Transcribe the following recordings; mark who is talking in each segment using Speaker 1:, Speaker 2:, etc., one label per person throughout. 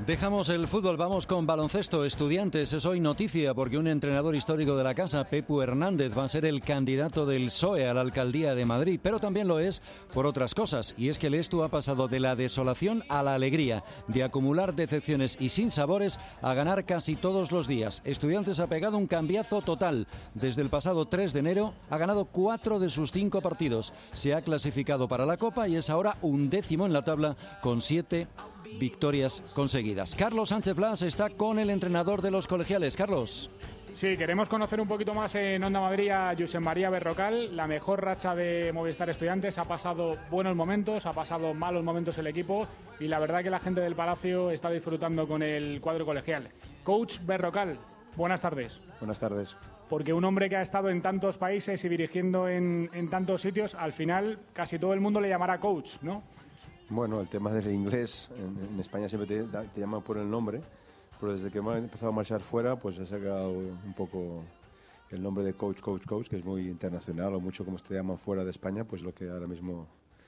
Speaker 1: Dejamos el fútbol, vamos con baloncesto. Estudiantes es hoy noticia porque un entrenador histórico de la casa, Pepu Hernández, va a ser el candidato del PSOE a la alcaldía de Madrid, pero también lo es por otras cosas, y es que el Estu ha pasado de la desolación a la alegría, de acumular decepciones y sinsabores a ganar casi todos los días. Estudiantes ha pegado un cambiazo total. Desde el pasado 3 de enero ha ganado 4 de sus 5 partidos. Se ha clasificado para la Copa y es ahora 11º en la tabla con 7 victorias conseguidas. Carlos Sánchez Blas está con el entrenador de los colegiales. Carlos.
Speaker 2: Sí, queremos conocer un poquito más en Onda Madrid a Josep María Berrocal. La mejor racha de Movistar Estudiantes. Ha pasado buenos momentos, ha pasado malos momentos el equipo y la verdad que la gente del Palacio está disfrutando con el cuadro colegial. Coach Berrocal, buenas tardes.
Speaker 3: Buenas tardes.
Speaker 2: Porque un hombre que ha estado en tantos países y dirigiendo en tantos sitios, al final casi todo el mundo le llamará coach, ¿no?
Speaker 3: Bueno, el tema del inglés, en España siempre te llaman por el nombre, pero desde que hemos empezado a marchar fuera, pues he sacado un poco el nombre de coach, que es muy internacional, o mucho como te llaman fuera de España, pues lo que ahora mismo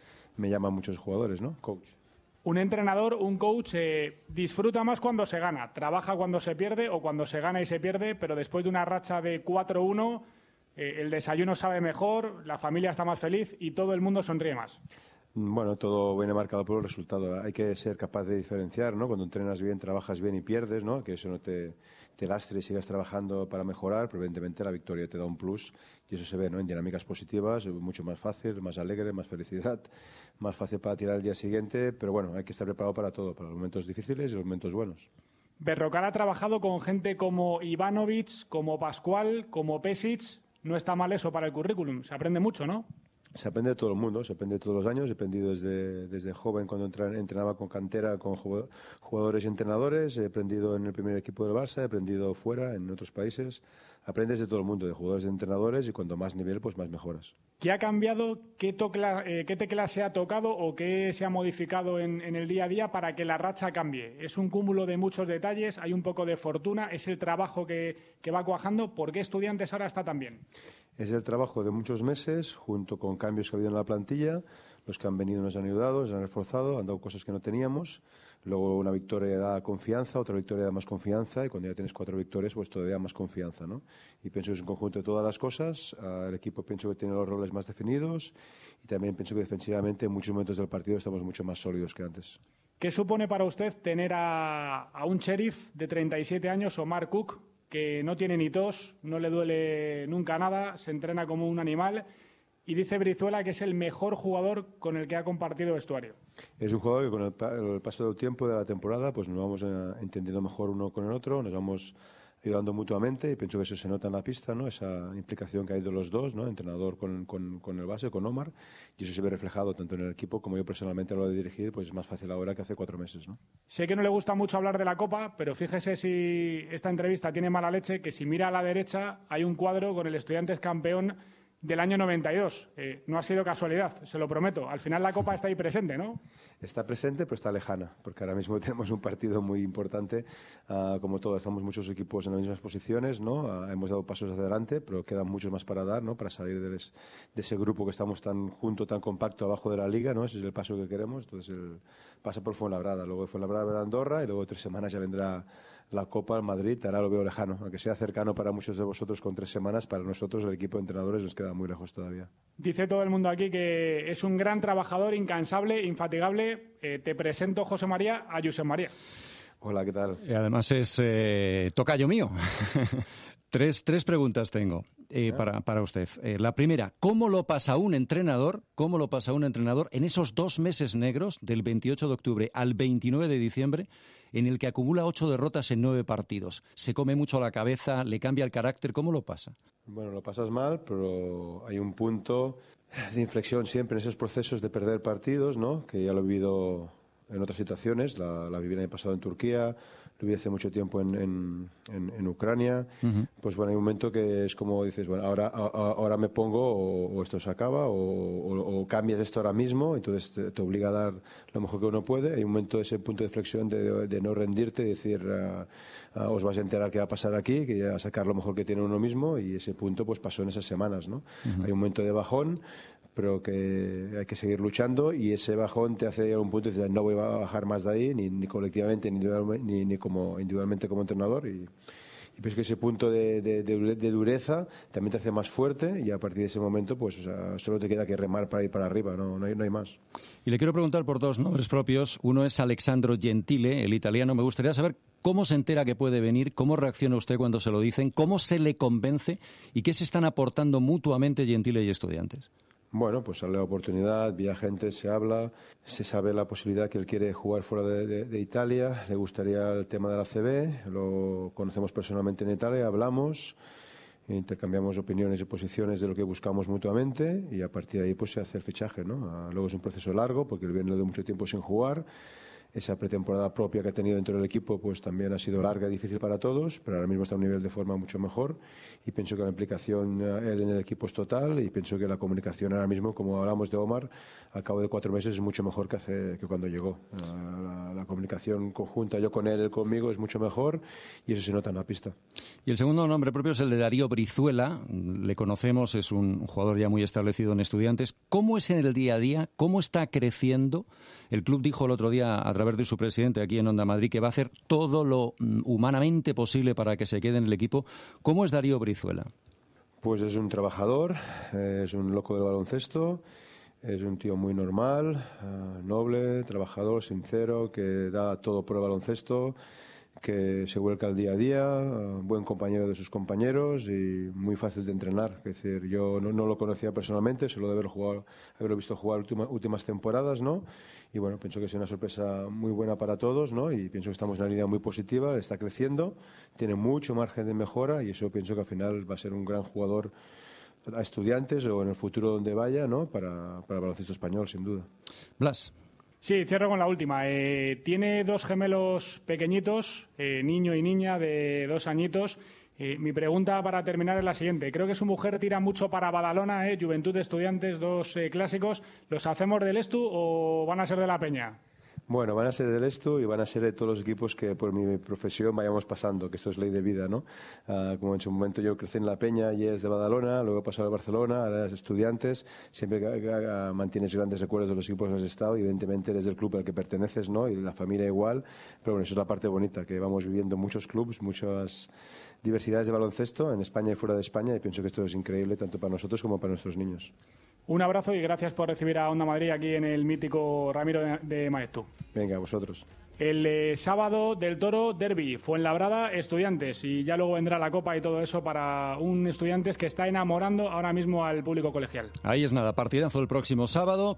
Speaker 3: me llaman muchos jugadores, ¿no? Coach.
Speaker 2: Un entrenador, un coach, disfruta más cuando se gana, trabaja cuando se pierde o cuando se gana y se pierde, pero después de una racha de 4-1, el desayuno sabe mejor, la familia está más feliz y todo el mundo sonríe más.
Speaker 3: Bueno, todo viene marcado por el resultado. Hay que ser capaz de diferenciar, ¿no? Cuando entrenas bien, trabajas bien y pierdes, ¿no? Que eso no te lastre y sigas trabajando para mejorar, pero evidentemente la victoria te da un plus y eso se ve, ¿no? En dinámicas positivas, mucho más fácil, más alegre, más felicidad, más fácil para tirar el día siguiente, pero bueno, hay que estar preparado para todo, para los momentos difíciles y los momentos buenos.
Speaker 2: Berrocal ha trabajado con gente como Ivanovic, como Pascual, como Pesic. No está mal eso para el currículum, se aprende mucho, ¿no?
Speaker 3: Se aprende de todo el mundo, se aprende de todos los años. He aprendido desde joven cuando entrenaba con cantera, con jugadores y entrenadores. He aprendido en el primer equipo del Barça, he aprendido fuera, en otros países. Aprendes de todo el mundo, de jugadores, de entrenadores, y cuanto más nivel, pues más mejoras.
Speaker 2: ¿Qué ha cambiado, qué tecla se ha tocado o qué se ha modificado en el día a día para que la racha cambie? ¿Es un cúmulo de muchos detalles? ¿Hay un poco de fortuna? ¿Es el trabajo que va cuajando? ¿Por qué Estudiantes ahora está tan bien?
Speaker 3: Es el trabajo de muchos meses, junto con cambios que ha habido en la plantilla. Los que han venido nos han ayudado, nos han reforzado, han dado cosas que no teníamos. Luego una victoria da confianza, otra victoria da más confianza, y cuando ya tienes 4 victorias, pues todavía más confianza, ¿no? Y pienso que es un conjunto de todas las cosas. El equipo pienso que tiene los roles más definidos y también pienso que defensivamente en muchos momentos del partido estamos mucho más sólidos que antes.
Speaker 2: ¿Qué supone para usted tener a un sheriff de 37 años, Omar Cook, que no tiene ni tos, no le duele nunca nada, se entrena como un animal y dice Brizuela que es el mejor jugador con el que ha compartido vestuario?
Speaker 3: Es un jugador que con el paso del tiempo de la temporada pues nos vamos entendiendo mejor uno con el otro, nos vamos ayudando mutuamente y pienso que eso se nota en la pista, ¿no? Esa implicación que hay de los dos, ¿no? Entrenador con el base, con Omar, y eso se ve reflejado tanto en el equipo como yo personalmente lo he dirigido, pues es más fácil ahora que hace 4 meses, ¿no?
Speaker 2: Sé que no le gusta mucho hablar de la Copa, pero fíjese si esta entrevista tiene mala leche, que si mira a la derecha hay un cuadro con el Estudiantes campeón del año 92. No ha sido casualidad, se lo prometo. Al final la Copa está ahí presente, ¿no?
Speaker 3: Está presente, pero está lejana, porque ahora mismo tenemos un partido muy importante. Como todos, estamos muchos equipos en las mismas posiciones, ¿no? Hemos dado pasos hacia adelante, pero quedan muchos más para dar, ¿no? Para salir de ese grupo que estamos tan junto, tan compacto abajo de la Liga, ¿no? Ese es el paso que queremos. Entonces, pasa por Fuenlabrada, luego de Fuenlabrada de Andorra y luego 3 semanas ya vendrá la Copa al Madrid. Ahora lo veo lejano, aunque sea cercano para muchos de vosotros con 3 semanas, para nosotros el equipo de entrenadores nos queda muy lejos todavía.
Speaker 2: Dice todo el mundo aquí que es un gran trabajador, incansable, infatigable. Te presento, José María, a Josep María.
Speaker 3: Hola, ¿qué tal?
Speaker 1: Y además es tocayo mío. Tres preguntas tengo para usted. La primera, ¿cómo lo pasa un entrenador en esos 2 meses negros, del 28 de octubre al 29 de diciembre, en el que acumula 8 derrotas en 9 partidos? ¿Se come mucho la cabeza? ¿Le cambia el carácter? ¿Cómo lo pasa?
Speaker 3: Bueno, lo pasas mal, pero hay un punto de inflexión siempre en esos procesos de perder partidos, ¿no? Que ya lo he vivido en otras situaciones, la viví el año pasado en Turquía, lo viví hace mucho tiempo en Ucrania. Pues bueno, hay un momento que es como dices, bueno, ahora me pongo o esto se acaba o cambias esto ahora mismo, entonces te obliga a dar lo mejor que uno puede. Hay un momento, ese punto de flexión de no rendirte, de decir, os vais a enterar qué va a pasar aquí, que ya sacar lo mejor que tiene uno mismo, y ese punto pues pasó en esas semanas, ¿no? Hay un momento de bajón, pero que hay que seguir luchando, y ese bajón te hace llegar a un punto y dices, no voy a bajar más de ahí, ni colectivamente, ni como individualmente como entrenador, y pienso que ese punto de dureza también te hace más fuerte, y a partir de ese momento pues solo te queda que remar para ir para arriba, no hay más.
Speaker 1: Y le quiero preguntar por dos nombres propios. Uno es Alessandro Gentile, el italiano. Me gustaría saber cómo se entera que puede venir, cómo reacciona usted cuando se lo dicen, cómo se le convence y qué se están aportando mutuamente Gentile y Estudiantes.
Speaker 3: Bueno, pues sale la oportunidad, vía gente, se habla, se sabe la posibilidad que él quiere jugar fuera de Italia, le gustaría el tema de la CB, lo conocemos personalmente en Italia, hablamos, intercambiamos opiniones y posiciones de lo que buscamos mutuamente, y a partir de ahí pues se hace el fichaje, ¿no? Luego es un proceso largo porque él viene de mucho tiempo sin jugar. Esa pretemporada propia que ha tenido dentro del equipo pues también ha sido larga y difícil para todos, pero ahora mismo está a un nivel de forma mucho mejor, y pienso que la implicación él en el equipo es total, y pienso que la comunicación ahora mismo, como hablamos de Omar, al cabo de 4 meses es mucho mejor que cuando llegó. La comunicación conjunta, yo con él conmigo, es mucho mejor, y eso se nota en la pista. Y
Speaker 1: el segundo nombre propio es el de Darío Brizuela. Le conocemos, es un jugador ya muy establecido en Estudiantes. ¿Cómo es en el día a día? ¿Cómo está creciendo? El club dijo el otro día, a través de su presidente aquí en Onda Madrid, que va a hacer todo lo humanamente posible para que se quede en el equipo. ¿Cómo es Darío Brizuela?
Speaker 3: Pues es un trabajador, es un loco del baloncesto, es un tío muy normal, noble, trabajador, sincero, que da todo por el baloncesto, que se vuelca al día a día, buen compañero de sus compañeros y muy fácil de entrenar. Es decir, yo no lo conocía personalmente, solo de haberlo visto jugar últimas temporadas, ¿no? Y bueno, pienso que es una sorpresa muy buena para todos, ¿no? Y pienso que estamos en una línea muy positiva, está creciendo, tiene mucho margen de mejora, y eso pienso que al final va a ser un gran jugador a Estudiantes o en el futuro donde vaya, ¿no? Para el baloncesto español, sin duda.
Speaker 1: Blas.
Speaker 2: Sí, cierro con la última. Tiene 2 gemelos pequeñitos, niño y niña de 2 añitos. Mi pregunta para terminar es la siguiente. Creo que su mujer tira mucho para Badalona, Juventud de Estudiantes, 2 clásicos. ¿Los hacemos del Estu o van a ser de la Peña?
Speaker 3: Bueno, van a ser del Estu y van a ser de todos los equipos que por mi profesión vayamos pasando, que esto es ley de vida, ¿no? Como en su momento yo crecí en La Peña y es de Badalona, luego he pasado a Barcelona, ahora es Estudiantes, siempre mantienes grandes recuerdos de los equipos que has estado, y evidentemente eres del club al que perteneces, ¿no? Y la familia igual, pero bueno, eso es la parte bonita, que vamos viviendo muchos clubes, muchas diversidades de baloncesto en España y fuera de España, y pienso que esto es increíble tanto para nosotros como para nuestros niños.
Speaker 2: Un abrazo y gracias por recibir a Onda Madrid aquí en el mítico Ramiro de Maeztu.
Speaker 3: Venga, a vosotros.
Speaker 2: El sábado del Toro, derbi, Fuenlabrada, Estudiantes, y ya luego vendrá la Copa y todo eso para un Estudiantes que está enamorando ahora mismo al público colegial.
Speaker 1: Ahí es nada, partidazo el próximo sábado.